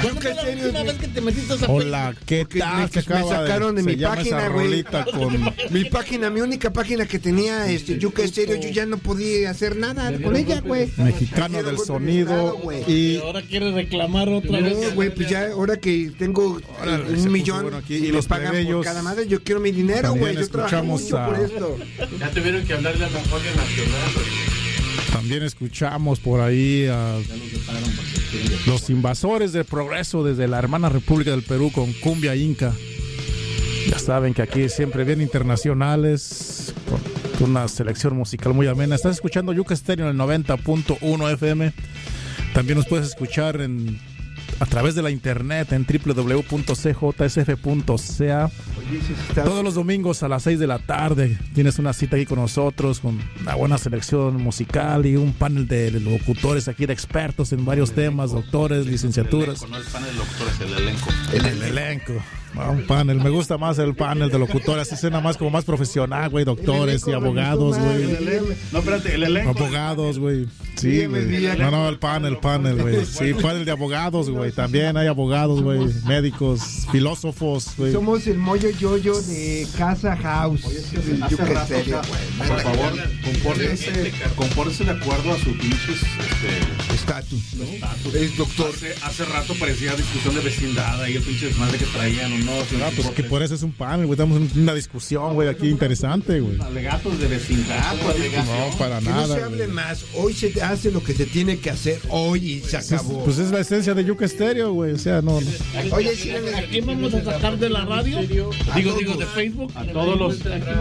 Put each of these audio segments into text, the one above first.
¿Cuándo fue la última vez que te metiste a esa Hola, ¿qué tal? Me sacaron de mi página, güey. Con... Mi página, mi única página que tenía Yuca Estéreo, yo ya no podía hacer nada con ella, güey. Mexicano del sonido. Y ahora quiere reclamar otra vez. No, güey, pues ya ahora que tengo 1 millón y los pagan por cada madre, yo quiero mi dinero, güey. Yo trabajo mucho por esto. Ya tuvieron que hablarle a la Guardia Nacional, güey. También escuchamos por ahí a los invasores del progreso desde la hermana República del Perú con Cumbia Inca. Ya saben que aquí siempre bien internacionales, con una selección musical muy amena. Estás escuchando Yuca Estéreo en el 90.1 FM. También nos puedes escuchar a través de la internet en www.cjsf.ca. Todos los domingos a las 6 de la tarde tienes una cita aquí con nosotros con una buena selección musical y un panel de locutores aquí, de expertos en varios temas, doctores, licenciaturas. No el panel de locutores, el elenco. El elenco. Un panel, me gusta más el panel de locutores, así suena más como más profesional, güey, doctores y abogados, güey. No, espérate, el elenco. Abogados, güey. Sí, güey. No, el panel, güey. Sí, panel de abogados, güey. También hay abogados, güey, médicos, filósofos, güey. Somos el Moyo Yoyo de Casa House. Yuca Estéreo, güey. Por favor, compórtese de acuerdo a su pinches estatus. Es doctor. Hace rato parecía discusión de vecindad ahí el pinche desmadre que traían. Pues que por eso es un panel, güey. Estamos en una discusión, güey, aquí interesante, güey. Alegatos de vecindad, no, para que nada. No se hable más. Hoy se hace lo que se tiene que hacer hoy y se acabó. Pues es la esencia de Yuca Estéreo, güey. O sea, no. Oye, sí, ¿a quién vamos a sacar de la radio? Digo, de Facebook. A todos los.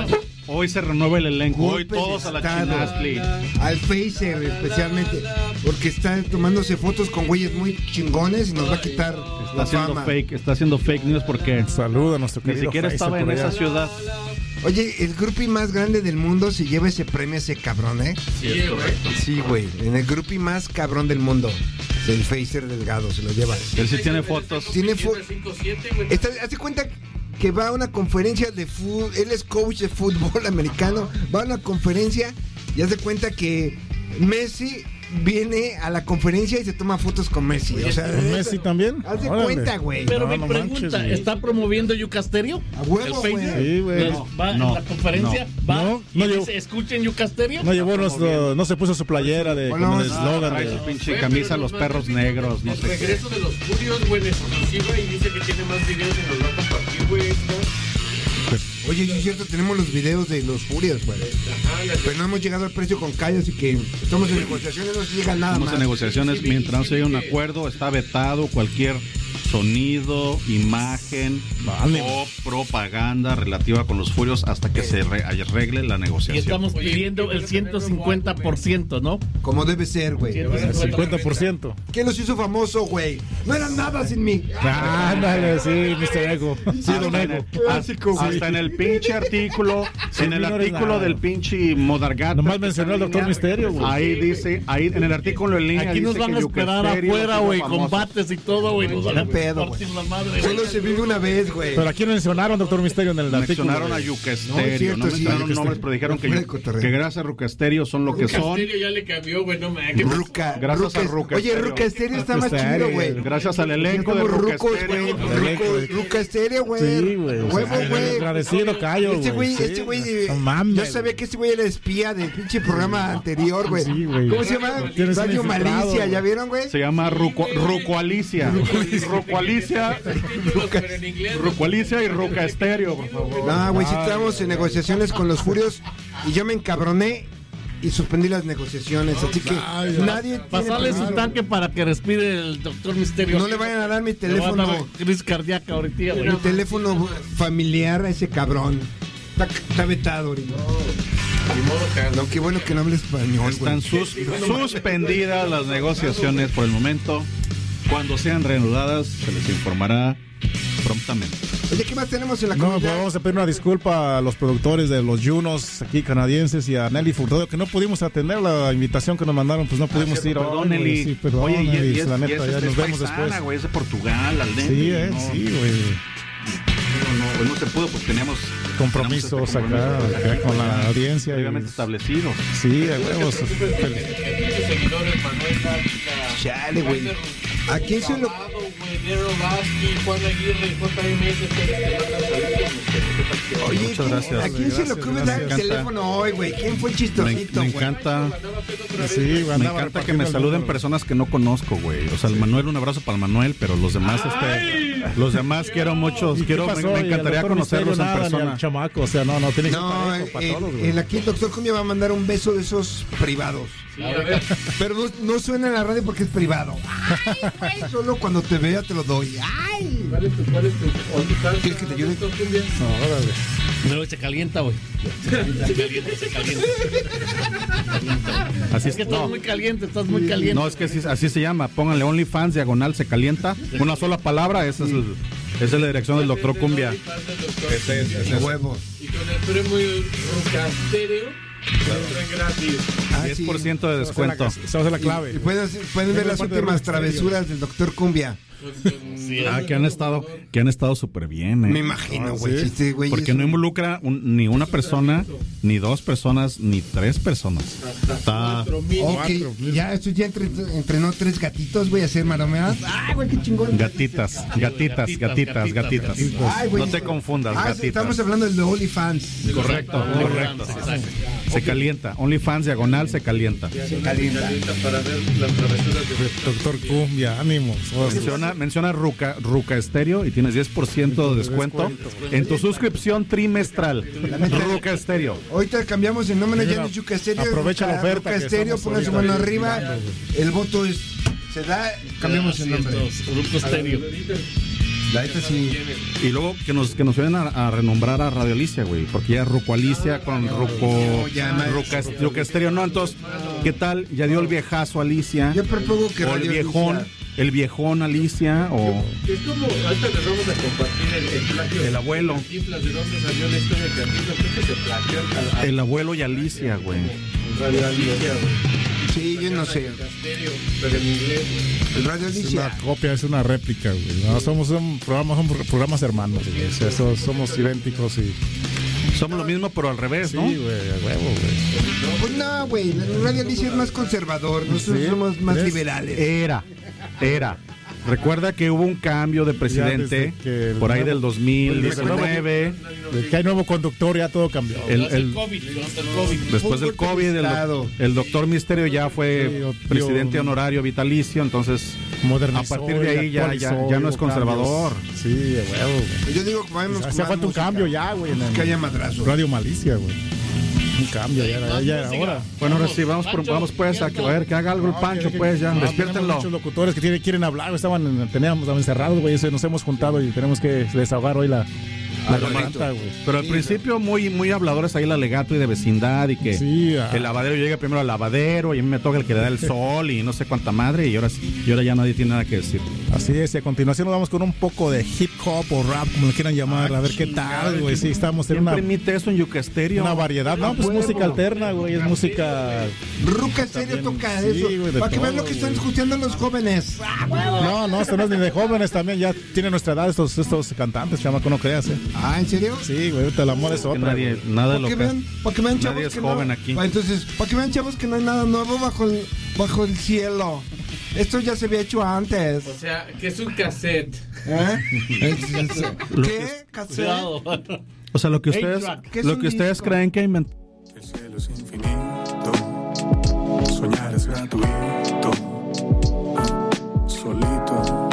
Hoy se renueva el elenco. Hoy todos a la Chinasli. Al Facer especialmente. Porque está tomándose fotos con güeyes muy chingones y nos va a quitar la fama. Está haciendo fake news porque saluda a nuestro querido. Ni siquiera Facer estaba en esa ciudad. Oye, el groupie más grande del mundo se lleva ese premio, ese cabrón, ¿eh? Sí, es correcto. Sí, güey. En el groupie más cabrón del mundo. El Facer Delgado se lo lleva. Él sí tiene fotos. Tiene fotos. Hace cuenta que va a una conferencia de fútbol. Él es coach de fútbol americano. Va a una conferencia y hace cuenta que Messi viene a la conferencia y se toma fotos con Messi. O sea, ¿con Messi también? Haz de cuenta, güey. Pero mi pregunta, manches, ¿está promoviendo Yuca Estéreo? A huevo, güey. Sí, güey. ¿Va en la conferencia? ¿Va? No dice, ¿escuchen Yuca Estéreo? No llevó no se puso su playera de con el eslogan de su pinche camisa, los perros negros, no sé qué. El regreso de los Furios, güey, en exclusiva, y dice que tiene más videos y nos va a compartir, güey. Oye, sí es cierto, tenemos los videos de los Furios, güey. Pero no hemos llegado al precio con Calle, así que estamos en negociaciones, no se llega nada más. Estamos en negociaciones, mientras no se llegue a un acuerdo, está vetado cualquier sonido, imagen o propaganda relativa con los Furios hasta que se arregle la negociación. Y estamos pidiendo el 150%, ¿no? Como debe ser, güey. El 50%. ¿Quién los hizo famoso, güey? No eran nada sin mí. Ándale, sí, Mr. Ego. Sí, don Ego. Hasta en el pinche artículo, en el artículo del pinche Modargat. Nomás mencionó al Doctor Misterio, güey. Ahí dice, ahí en el artículo en línea. Aquí nos van a esperar afuera, güey, combates y todo, güey. Nos van a partir la madre. Solo se vive una vez, güey. Pero aquí mencionaron, Doctor Misterio, en el artículo. Mencionaron a Yuca Estéreo. No mencionaron nombres, pero dijeron que gracias a Yuca Estéreo son lo que son. Yuca Estéreo ya le cambió, güey, no me Gracias a Yuca Oye, Yuca Estéreo está más chido, güey. Gracias al elenco de Yuca Estéreo. Yuca Estéreo, güey. Sí, güey. Huevo, güey. Agradecido, Cayo, güey. Este güey, yo sabía que este güey era espía del pinche programa anterior, güey. Sí, güey. ¿Cómo se llama? Radio Malicia, ¿ya vieron, güey? Se llama Rucoalicia. Rucoalicia y Yuca Estéreo, por favor. No, güey, si estamos en negociaciones con los Furios y yo me encabroné y suspendí las negociaciones, así que nadie pasarle su tanque para que respire el Doctor Misterio. No le vayan a dar mi teléfono. Crisis cardíaca ahorita, güey. Mi teléfono familiar a ese cabrón. Está vetado ahorita. No, qué bueno que no hable español. Están suspendidas las negociaciones por el momento. Cuando sean reanudadas, se les informará prontamente. Oye, ¿qué más tenemos en la comunidad? No, pues vamos a pedir una disculpa a los productores de los Junos aquí canadienses y a Nelly Furtado, que no pudimos atender la invitación que nos mandaron, pues no pudimos ir. Perdón, Nelly. Sí, perdón, oye, Nelly, y la neta, ya nos vemos paisana, después. Güey, es de Portugal, al Nelly. Sí, sí, güey. No se pudo porque teníamos compromisos acá con la audiencia. Obviamente establecidos. Sí, a huevos. Chale, güey. ¿A quién se lo...? Oye, muchas gracias. ¿A quién se lo ocurre dar el teléfono hoy, güey? ¿Quién fue el chistosito, Me güey? encanta. Sí, me encanta que me saluden personas que no conozco, güey. O sea, el Manuel, un abrazo para el Manuel, pero los demás, los demás quiero muchos. Me encantaría conocerlos en persona. Chamaco, o sea, no tiene que ser para todos, güey. Aquí el doctor Cumbia va a mandar un beso de esos privados. Sí, pero no suena en la radio porque es privado. Ay, güey, solo cuando te vea te lo doy. Ay. ¿Cuál es tu ¿Quieres que te ayude? No, órale. No, se calienta, güey. Se calienta. Así es que estás muy caliente, No, es que así se llama. Pónganle OnlyFans, diagonal, se calienta. Una sola palabra, esa es la dirección del doctor Cumbia. Ese es huevos. Y con el premio Rucastereo entran gratis. 10% de descuento. Esa es la clave. Y pueden ver las últimas travesuras del doctor Cumbia. Que han estado súper bien, Me imagino, güey. ¿Sí? Porque no involucra ni una persona, ni dos personas, ni tres personas. Está... Ya entrenó 3 gatitos, güey, a hacer maromeadas. Ay, güey, qué chingón. Gatitas. Ay, güey, no te confundas, gatitas. Estamos hablando del de OnlyFans. Correcto. Se calienta. OnlyFans, diagonal, se calienta. Para ver las travesuras de doctor Cumbia, ánimos. Menciona Ruca Estéreo y tienes 10% de descuento en tu suscripción trimestral. Ruca Estéreo. Ahorita cambiamos el nombre, ya no es Ruca Estéreo. Aprovecha la oferta. Ruca Estéreo, pongan su mano arriba. El voto se da, cambiamos el nombre. Ruca Estéreo. La neta sí. Y luego que nos vienen a renombrar a Radio Alicia, güey, porque ya Ruco Alicia con Ruca Estéreo, no, entonces, ¿qué tal? Ya dio el viejazo Alicia. Yo propongo que o el viejón Alicia, o... Es como, ahorita les vamos a compartir el plagio. El abuelo. ¿De dónde salió la historia de Cantinflas? Creo que se plagió el abuelo y Alicia, güey. Radio Alicia, güey. Sí, yo no sé. Pero en inglés. El Radio Alicia. Es una copia, es una réplica, güey. No, somos programas hermanos, güey. O sea, somos idénticos y... Somos lo mismo, pero al revés, ¿no? Sí, güey, a huevo, güey. Pues no, güey. El Radio Alicia es más conservador. Nosotros somos más liberales. Era. Recuerda que hubo un cambio de presidente por ahí del 2019. Que hay nuevo conductor, ya todo cambió. Después del COVID, el doctor Misterio ya fue presidente honorario vitalicio, entonces a partir de ahí ya no es conservador. Sí, de huevo, güey. Yo digo que hace falta un cambio ya, güey. Que haya madrazo. Radio Malicia, güey. Un cambio, ya era hora. Bueno, ahora sí, vamos pues a ver que haga algo el Pancho, pues ya, despiértenlo. Muchos locutores que quieren hablar, teníamos encerrados, güey, nos hemos juntado y tenemos que desahogar hoy la garganta, güey. Pero al principio muy habladores ahí el alegato y de vecindad y que el lavadero llega primero al lavadero y a mí me toca el que le da el sol y no sé cuánta madre y ahora ya nadie tiene nada que decir. Así es, y a continuación nos vamos con un poco de hip hop o rap, como lo quieran llamar, a ver qué tal, güey. Sí, estamos en una... permite eso en Ruca Estéreo? Una variedad, no, pues música alterna, güey, es música... Ruca Estéreo toca eso, para que vean lo que están escuchando los jóvenes. No, esto no es ni de jóvenes también, ya tienen nuestra edad estos cantantes, chamaco, no creas, Ah, ¿en serio? Sí, güey, el amor es otra. Nada de lo que para que vean, chavos, nadie es joven no, aquí. Entonces, para que vean, chavos, que no hay nada nuevo bajo el cielo. Esto ya se había hecho antes. O sea, que es un cassette. ¿Qué? ¿Cassette? O sea, lo que ustedes creen que inventan. El cielo es infinito. Soñar es gratuito. Solito.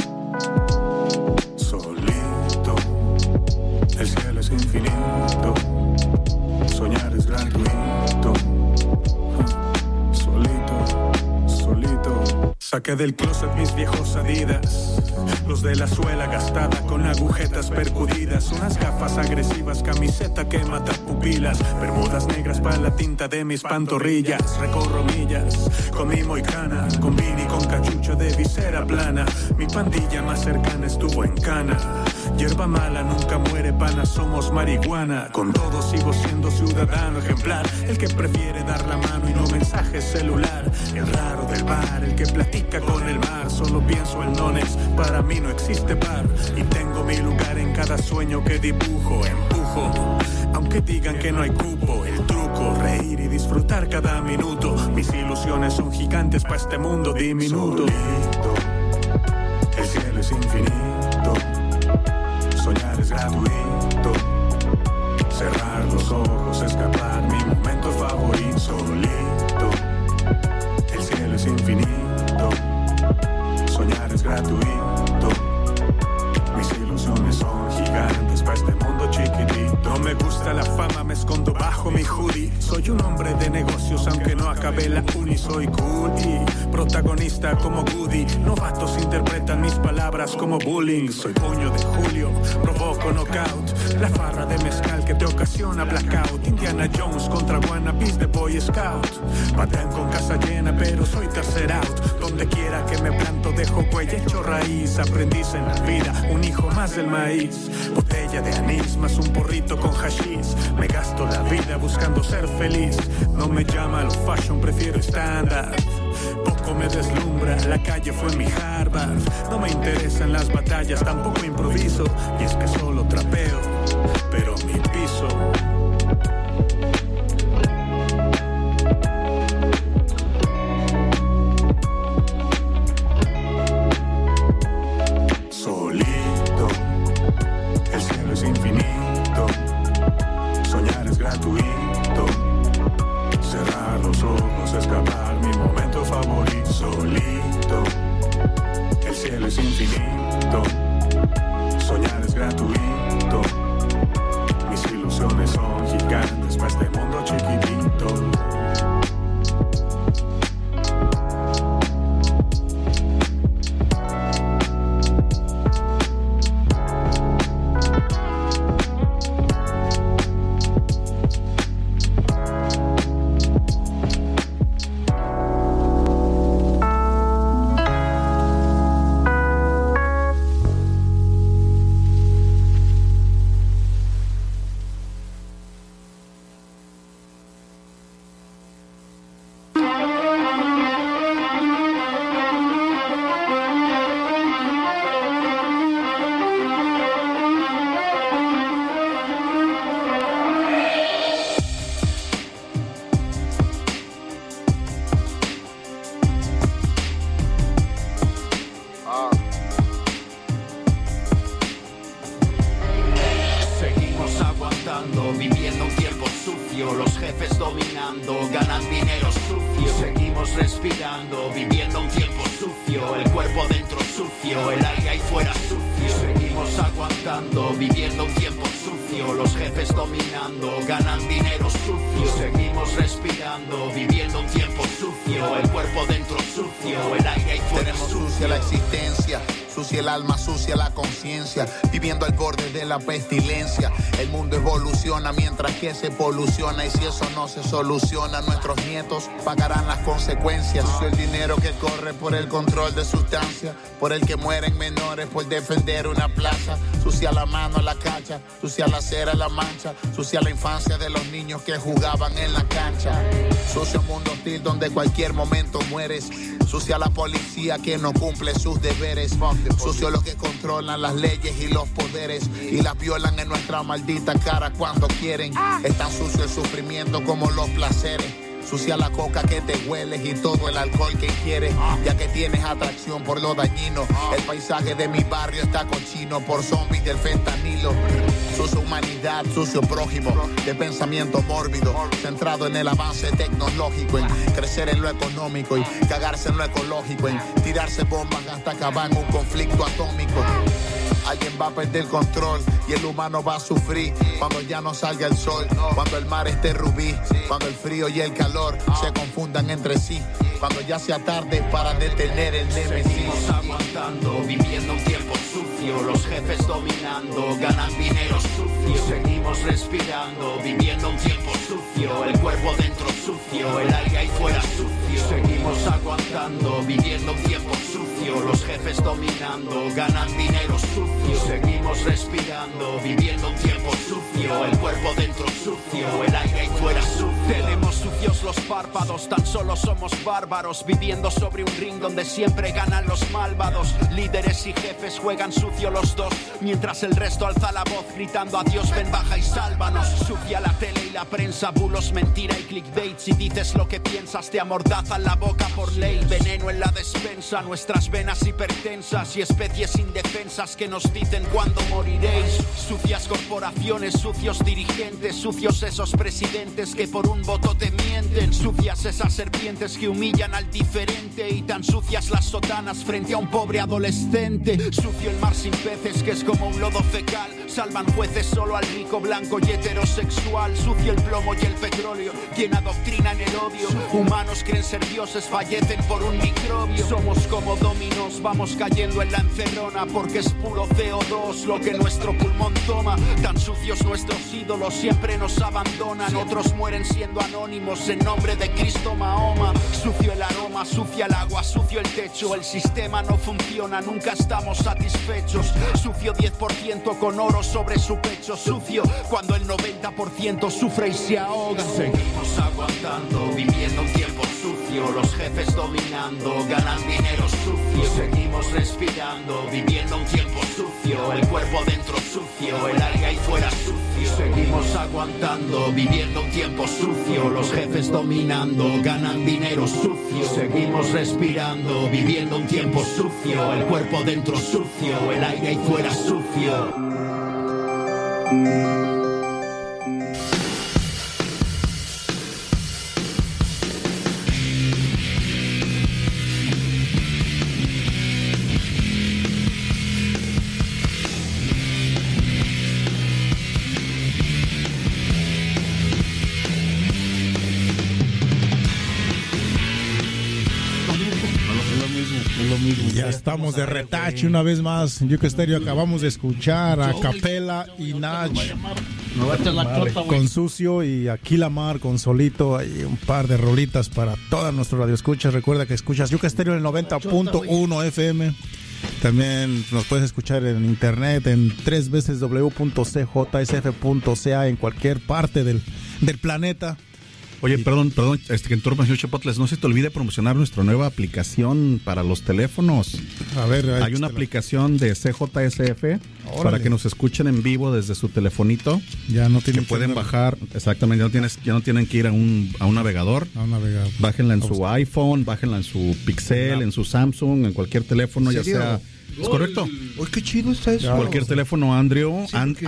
El cielo es infinito. Soñar es gratuito. Solito. Saqué del closet mis viejos Adidas, los de la suela gastada con agujetas percudidas, unas gafas agresivas, camiseta que mata pupilas, bermudas negras para la tinta de mis pantorrillas. Recorro millas con mi moicana, con Vini, con cachucha de visera plana. Mi pandilla más cercana estuvo en Cana. Hierba mala nunca muere, pana, somos marihuana. Con todo sigo siendo ciudadano ejemplar, el que prefiere dar la mano y no mensaje celular. El raro del bar, el que platica con el mar. Solo pienso en nones, para mí no existe bar. Y tengo mi lugar en cada sueño que dibujo, empujo. Aunque digan que no hay cupo, el truco, reír y disfrutar cada minuto. Mis ilusiones son gigantes para este mundo diminuto. Solito. gratuito. Cerrar los ojos, escapar, mi momento favorito. Solito, el cielo es infinito. Soñar es gratuito. Mis ilusiones son gigantes para este mundo chiquitito. Me gusta la fama, me escondo bajo mi hoodie. Soy un hombre de negocios, aunque no acabé la uni. Soy cool y protagonista como Woody. Novatos interpretan mis palabras como bullying. Soy puño de Julio, provoco knockout. La farra de mezcal que te ocasiona blackout. Indiana Jones contra wannabes de Boy Scout. Patean con casa llena, pero soy tercer out. Donde quiera que me planto dejo huella, hecho raíz. Aprendiz en la vida, un hijo más del maíz. Botella de anís más un porrito con hashish. Me gasto la vida buscando ser feliz. No me llama lo fashion, prefiero estándar. Poco me deslumbra, la calle fue mi Harvard. No me interesan las batallas, tampoco improviso. Y es que solo trapeo, pero mi piso. Solito, el cielo es infinito. Soñar es gratuito. Cerrar los ojos, escapar, mi momento favorito. Solito, el cielo es infinito. Soñar es gratuito. Mis ilusiones son gigantes para este mundo chiquitito. La pestilencia, el mundo evoluciona mientras que se poluciona, y si eso no se soluciona, nuestros nietos pagarán las consecuencias. El dinero que corre por el control de sustancias, por el que mueren menores por defender una plaza, sucia la mano a la cacha, sucia la cera la mancha, sucia la infancia de los niños que jugaban en la cancha, sucio mundo hostil donde cualquier momento mueres, sucia la policía que no cumple sus deberes, sucio los que controlan las leyes y los poderes y las violan en nuestra maldita cara cuando quieren. Es tan sucio el sufrimiento como los placeres. Sucia la coca que te hueles y todo el alcohol que quieres, ya que tienes atracción por lo dañino. El paisaje de mi barrio está cochino por zombies del fentanilo. Sucia humanidad, sucio prójimo, de pensamiento mórbido, centrado en el avance tecnológico, en crecer en lo económico y cagarse en lo ecológico, en tirarse bombas hasta acabar en un conflicto atómico. Alguien va a perder el control y el humano va a sufrir cuando ya no salga el sol, cuando el mar esté rubí, cuando el frío y el calor se confundan entre sí, cuando ya sea tarde para detener el némesis. Seguimos aguantando, viviendo un tiempo sucio, los jefes dominando, ganan dinero sucio. Seguimos respirando, viviendo un tiempo sucio, el cuerpo dentro sucio, el aire ahí fuera sucio. Seguimos aguantando, viviendo un tiempo sucio, los jefes dominando, ganan dinero sucio. Seguimos respirando, viviendo un tiempo sucio, el cuerpo dentro sucio, el aire ahí fuera sucio. Tenemos sucios los párpados soldados, tan solo somos bárbaros, viviendo sobre un ring donde siempre ganan los malvados. Líderes y jefes juegan sucio los dos, mientras el resto alza la voz gritando a Dios, ven, baja y sálvanos. Sucia la tele y la prensa, bulos, mentira y clickbait. Si dices lo que piensas te amordazan la boca por ley. Veneno en la despensa, nuestras venas hipertensas y especies indefensas que nos dicen cuándo moriréis. Sucias corporaciones, sucios dirigentes, sucios esos presidentes que por un voto te mienten. Sucias esas serpientes que humillan al diferente, y tan sucias las sotanas frente a un pobre adolescente. Sucio el mar sin peces que es como un lodo fecal, salvan jueces solo al rico, blanco y heterosexual. Sucio el plomo y el petróleo, quien adoctrinan el odio. Humanos creen ser dioses, fallecen por un microbio. Somos como dominos, vamos cayendo en la encerrona, porque es puro CO2 lo que nuestro pulmón toma. Tan sucios nuestros ídolos, siempre nos abandonan. Otros mueren siendo anónimos en nombre de Cristo Mahoma. Sucio el aroma, sucia el agua, sucio el techo. El sistema no funciona, nunca estamos satisfechos. Sucio 10% con oro sobre su pecho. Sucio cuando el 90% sufre y se ahoga. Seguimos aguantando, viviendo un tiempo sucio. Los jefes dominando, ganan dinero sucio. Seguimos respirando, viviendo un tiempo sucio. El cuerpo dentro sucio, el aire ahí fuera sucio. Seguimos aguantando, viviendo un tiempo sucio. Los jefes dominando, ganan dinero sucio. Seguimos respirando, viviendo un tiempo sucio. El cuerpo dentro sucio, el aire ahí fuera sucio. Ya estamos de retache una vez más. Yuca Estéreo, acabamos de escuchar a Capela y Nach con Sucio, y Aquila Mar con Solito, y un par de rolitas para todas nuestras radioescuchas. Recuerda que escuchas Yuca Estéreo en el 90.1 FM. También nos puedes escuchar en internet en www.cjsf.ca en cualquier parte del planeta. Oye, perdón, que interrumpa, señor Chapotles, no se te olvide promocionar nuestra nueva aplicación para los teléfonos. A ver, hay una aplicación de CJSF para que nos escuchen en vivo desde su telefonito. Ya no tienen que pueden bajar, exactamente, ya no tienen que ir a un navegador. Bájenla en su iPhone, bájenla en su Pixel, en su Samsung, en cualquier teléfono, ya sea. ¿Es correcto? Uy, qué chido está eso. Cualquier teléfono Android.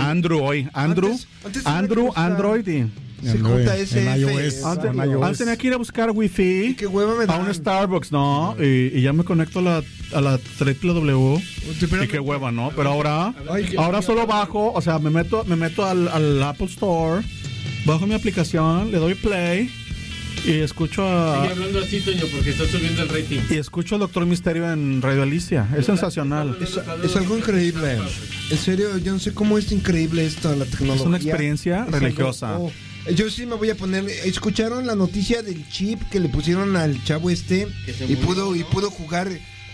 CJSF. En iOS. Antes tenía que ir a buscar Wi-Fi a un Starbucks, ¿no? Y ya me conecto a la www. Y qué hueva, ¿no? Pero ahora solo bajo, o sea, me meto al Apple Store, bajo mi aplicación, le doy play y escucho a... Sigue hablando así, Toño, porque está subiendo el rating. Y escucho al Doctor Misterio en Radio Alicia. Es sensacional. Es algo increíble. En serio, yo no sé cómo es increíble esto, la tecnología. Es una experiencia religiosa. Yo sí me voy a poner. ¿Escucharon la noticia del chip que le pusieron al chavo y pudo jugar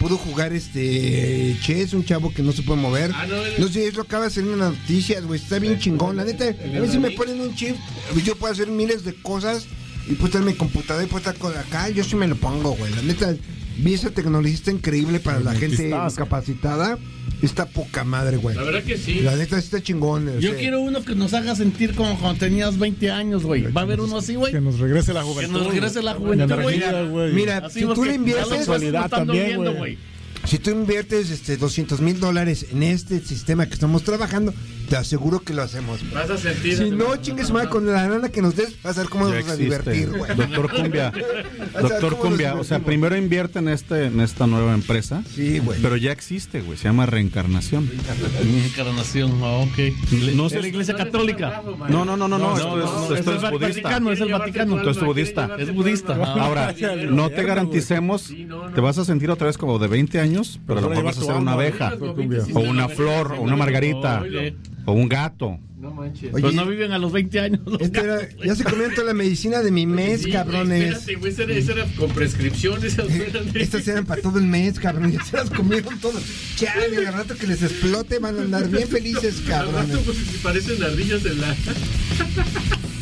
chess, un chavo que no se puede mover? No sé, eso acaba de salir en las noticias, güey. Está bien chingón, la neta. A mí si me ponen un chip, yo puedo hacer miles de cosas y puedo estar en mi computadora y puedo estar acá. Yo sí me lo pongo, güey. La neta, vi esa tecnología, está increíble para la gente discapacitada. Está poca madre, güey. La verdad que sí. La neta está chingón. Yo quiero uno que nos haga sentir como cuando tenías 20 años, güey. ¿Va a haber uno así, güey? Que nos regrese la juventud. güey. Mira, si tú le inviertes... güey. Si tú inviertes $200,000 en este sistema que estamos trabajando, te aseguro que lo hacemos. Vas a sentir. Si no, chingues madre, con la lana que nos des, vas a ver cómo nos vamos a divertir, güey. Doctor Cumbia, o sea, primero invierte en esta nueva empresa. Sí, güey. Pero ya existe, güey. Se llama Reencarnación. Reencarnación, ok. No es la Iglesia Católica. No. Esto es budista. Es el Vaticano. Esto es budista. Es budista. Ahora, no te garanticemos, te vas a sentir otra vez como de 20 años, pero a lo mejor vas a ser una abeja, o una flor, o una margarita, o un gato. No manches. Oye, pues no viven a los 20 años. Ya se comieron toda la medicina de mi mes, sí, cabrones. Espérate, güey, esa era con prescripciones. Estas eran para todo el mes, cabrón. Ya se las comieron todas. Chale, al rato que les explote van a andar bien felices, cabrones. Al rato pues si parecen ardillas en la...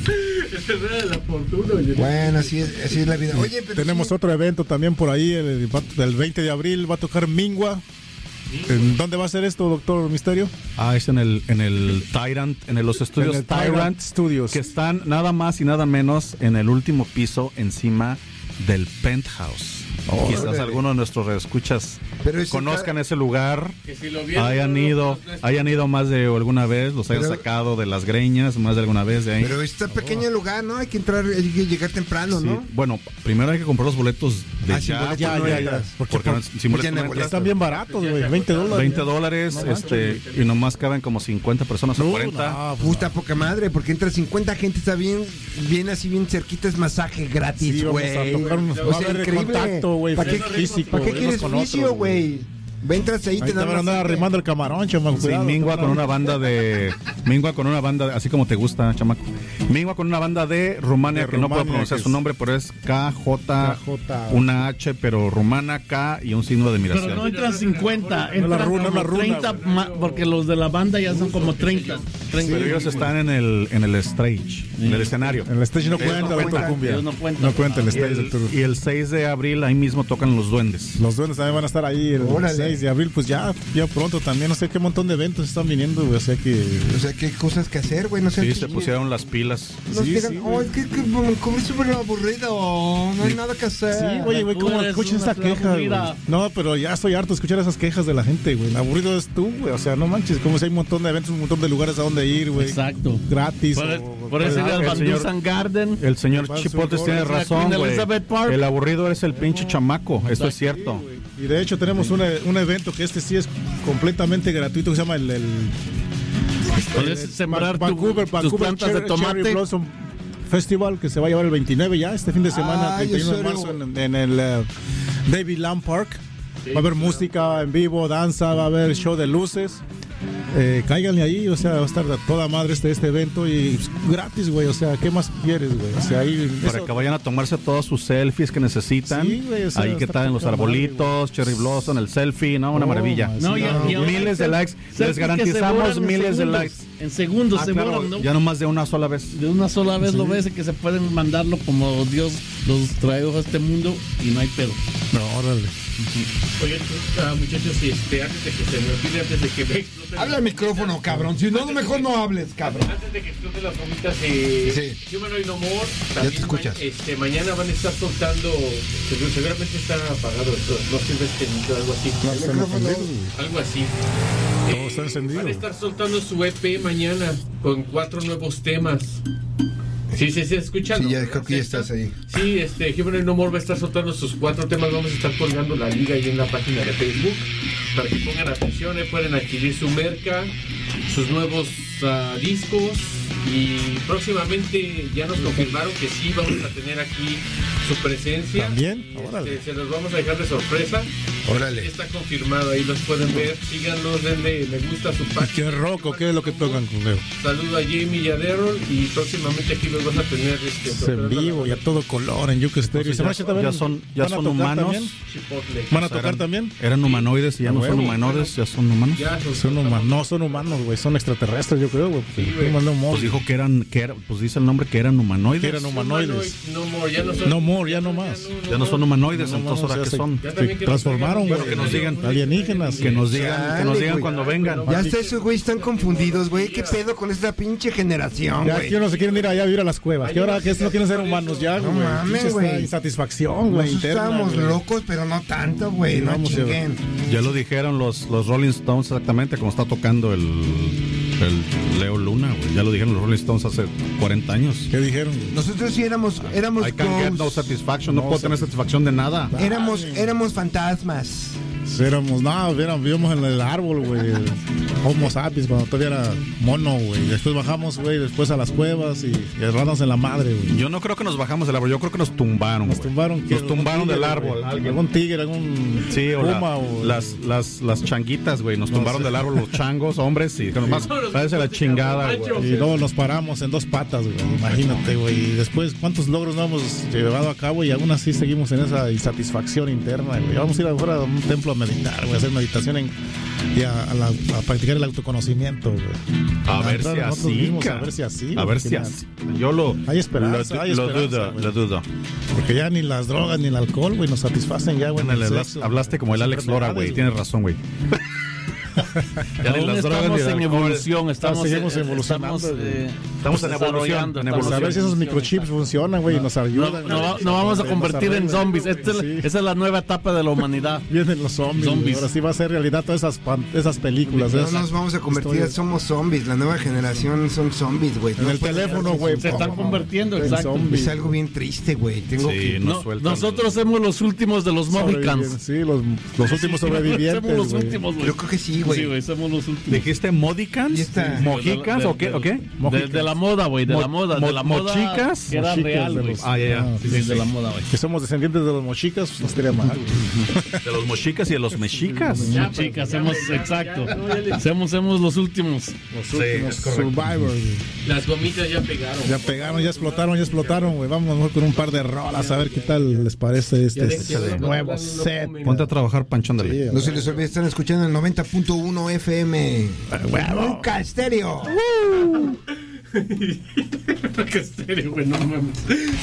de la fortuna. Bueno, así es la vida. Oye, pero tenemos otro evento también por ahí, el 20 de abril va a tocar Mingua. ¿En dónde va a ser esto, doctor Misterio? Es en el Tyrant, los estudios Tyrant Studios, que están nada más y nada menos en el último piso encima del Penthouse. Quizás algunos de nuestros escuchas conozcan ese lugar, que si lo hayan ido más de alguna vez, los hayan sacado de las greñas más de alguna vez de ahí. Pero este pequeño lugar, ¿no? Hay que entrar, hay que llegar temprano, ¿no? Bueno, primero hay que comprar los boletos de ya. Porque sin boletos están bien baratos, güey, $20, y nomás caben como 50 personas o 40. Puta poca madre, porque entra 50 gente, está bien así bien cerquita, es masaje gratis, güey. O sea, increíble. ¿Para qué quieres vicio, güey? Entras ahí, te van a andar arrimando el camarón, chamaco. Sí, Mingua con una banda, así como te gusta, chamaco. Mingua con una banda de Rumania, que no puedo pronunciar su nombre, pero es KJ, una H, pero rumana, K y un signo de admiración. Pero no entran 50, entran como 30, porque los de la banda ya son como 30. Pero ellos están en el stage, en el escenario. En el stage no cuenta, doctor Cumbia. No cuenta el stage, doctor. Y el 6 de abril ahí mismo tocan los Duendes. Los Duendes también van a estar ahí el 6 de abril, pues ya pronto también, no sé qué montón de eventos están viniendo, güey, o sea qué cosas que hacer, güey, no sé. Sí, se pusieron las pilas. Es que como es súper aburrido, no hay nada que hacer. Sí, güey, ¿cómo escuchan esa queja, güey? No, pero ya estoy harto de escuchar esas quejas de la gente, güey. Aburrido es tú, güey, o sea, no manches, como si hay un montón de eventos, un montón de lugares a donde ir, güey. Exacto. Gratis. Por eso el Garden. El señor Chipotes tiene razón, güey. El aburrido es el pinche chamaco, eso es cierto. Y de hecho tenemos un evento que sí es completamente gratuito, que se llama puedes sembrar tus plantas de tomate. Cherry Blossom Festival, que se va a llevar el 29 ya, este fin de semana, 31 de marzo, en el David Lamb Park. Va a haber música en vivo, danza, va a haber show de luces. Cáiganle ahí, o sea, va a estar a toda madre este evento y gratis, güey, o sea, ¿qué más quieres, güey? O sea, ahí para que vayan a tomarse todos sus selfies que necesitan. Sí, güey, o sea, ahí que están los arbolitos, Cherry Blossom, el selfie, ¿no? Una maravilla. Miles de likes, les garantizamos miles de likes. En segundos, claro, ¿no? Ya nomás de una sola vez. De una sola vez lo ves, que se pueden mandarlo como Dios los trajo a este mundo y no hay pedo. No, órale. Oye, muchachos, antes de que se me olvide, antes de que me exploten. Habla al micrófono, cabrón. Si no, mejor no hables, cabrón. Antes de que exploten las gomitas, Humanoid No More. Ya te escuchas. Mañana van a estar soltando. Seguramente está apagado esto. No sirve encendido, algo así. Algo así. Todo está encendido. Van a estar soltando su EP mañana con 4 nuevos temas. Sí, escuchando. Sí, ya creo que ya estás ahí. Sí, Humanoid No More va a estar soltando sus 4 temas. Vamos a estar colgando la liga ahí en la página de Facebook para que pongan atención. Pueden adquirir su merca, sus nuevos discos, y próximamente ya nos confirmaron que sí vamos a tener aquí su presencia. ¿También? Se los vamos a dejar de sorpresa. Órale. Está confirmado, ahí los pueden ver. Síganlos, denle me gusta a su página. ¿Qué rock o qué es lo que tocan con Leo? Saludo a Jamie y a Daryl, y próximamente aquí los vas a tener en vivo y a todo color en Yuke Stereo. Ya son humanos. También? ¿Van a tocar también? Eran humanoides y ya no son humanoides, ya son humanos. No son humanos, güey, son extraterrestres, yo creo, güey. Pues dijo pues dice el nombre que eran humanoides. Que eran humanoides. Ya no más. Ya no son humanoides, entonces ahora que son. Se transformaron, güey. Que nos digan alienígenas. Que nos digan cuando vengan. Ya hasta esos güey están confundidos, güey. ¿Qué pedo con esta pinche generación, ya güey? Ya no se quieren ir allá a vivir a las cuevas. Que ahora que no quieren ser humanos ya, güey. No mames, güey. Insatisfacción, güey. Estábamos locos, pero no tanto, güey. No chinguen. Ya lo dijeron los Rolling Stones exactamente como está tocando el Leo Luna, güey. Ya lo dijeron los Rolling Stones hace 40 años. ¿Qué dijeron? Nosotros sí éramos I can't get no satisfaction. No puedo tener satisfacción de nada. Éramos fantasmas. Vivíamos en el árbol, güey. Homo sapiens, cuando todavía era mono, güey. Después bajamos, güey, después a las cuevas y agarrarnos en la madre, güey. Yo no creo que nos bajamos del árbol, yo creo que nos tumbaron. Nos tumbaron del árbol. Algún tigre, algún puma o las changuitas, güey. Nos tumbaron del árbol los changos, hombres, y nomás parece la chingada, güey. Y luego nos paramos en 2 patas, güey. Imagínate, güey. Y después, ¿cuántos logros no hemos llevado a cabo? Y aún así seguimos en esa insatisfacción interna, güey. Vamos a ir afuera a un templo a meditar, güey, a hacer meditación y a practicar el autoconocimiento, güey. A ver si así. Yo hay esperanza, lo dudo. Porque ya ni las drogas ni el alcohol, güey, nos satisfacen ya, güey. Hablaste como el Alex Lora, güey. Tienes razón, güey. Aún estamos en evolución, seguimos evolucionando. Estamos en evolución. A ver si esos microchips funcionan, güey, y nos ayudan. No vamos a convertir en zombies. Esa es la nueva etapa de la humanidad. Vienen los zombies. Ahora sí va a ser realidad todas esas películas. No nos vamos a convertir, somos zombies. La nueva generación son zombies, güey. En el teléfono, güey. Se están convirtiendo, exacto. Es algo bien triste, güey. Nosotros somos los últimos de los Mohicans. Sí, los últimos sobrevivientes. Somos los últimos, güey. Yo creo que sí, güey. Sí, güey, somos los últimos. ¿Dijiste Modicans? ¿Mojicans o qué? De la moda, güey, de la moda. ¿Mochicas? Que era real, güey. Sí, de la moda, güey. Que somos descendientes de los mochicas, pues no estaría mal. De los mochicas y de los mexicas. Mochicas, exacto. Somos los últimos. Los últimos survivors. Las gomitas ya pegaron. Ya explotaron, güey. Vamos mejor con un par de rolas a ver qué tal les parece este nuevo set. Ponte a trabajar, Panchón. No se les olvide, están escuchando el 90.1 FM. Nunca estéreo. Nunca estéreo, güey, no mames.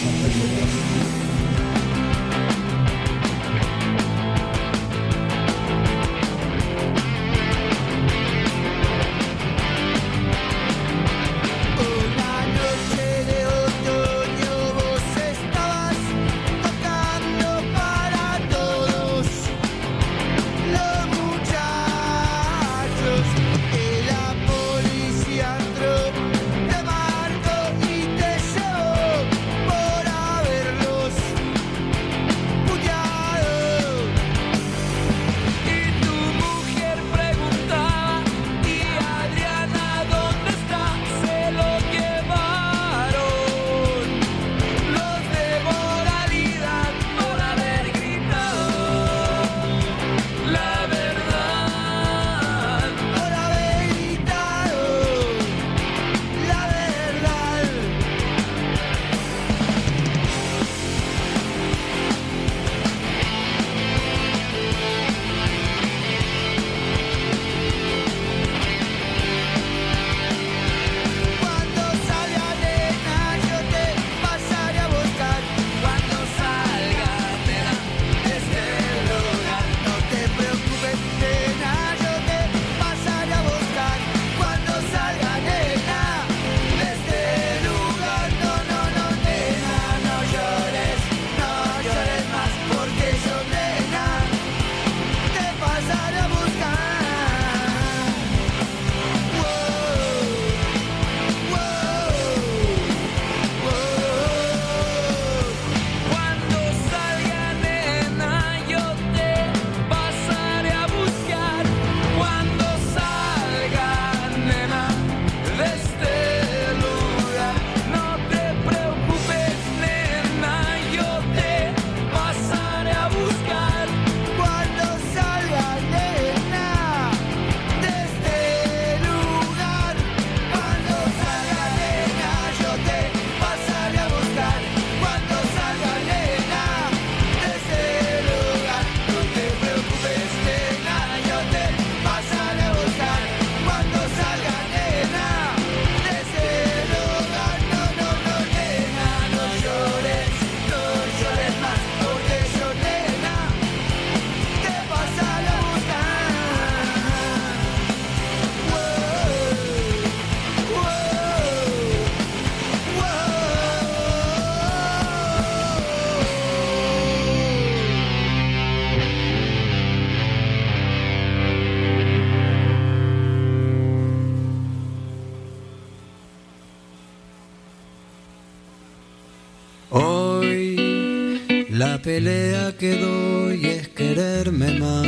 La pelea que doy es quererme más.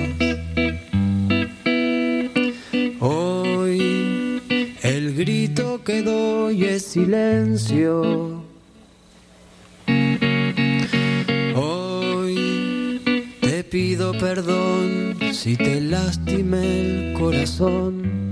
Hoy el grito que doy es silencio. Hoy te pido perdón si te lastimé el corazón.